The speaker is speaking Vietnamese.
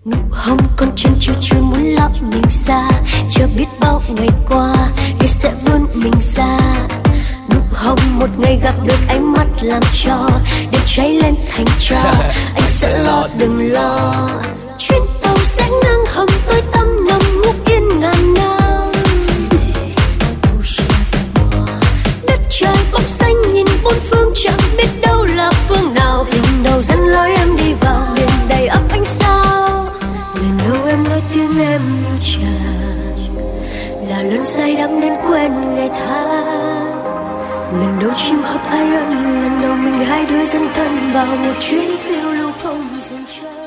Nụ hồng còn chân chiều chưa muốn lọt mình ra, chưa biết bao ngày qua để sẽ vươn mình ra. Nụ hồng một ngày gặp được ánh mắt làm cho để cháy lên thành tro. Anh sẽ lo đừng lo, chuyến tàu sẽ ngang hầm tôi tâm nằm ngủ yên ngàn năm. Đất trời bóng xanh nhìn bốn phương chẳng biết đâu là phương nào. Hình đầu dẫn lối em đi vào miền đầy ắp ánh sao. Lần đầu em nói tiếng em như tràn, là lần say đắm đến quên ngày tháng. Lần đầu chim hót ai ân, lần đầu mình hai đứa dấn thân vào một chuyến phiêu lưu không dừng chân.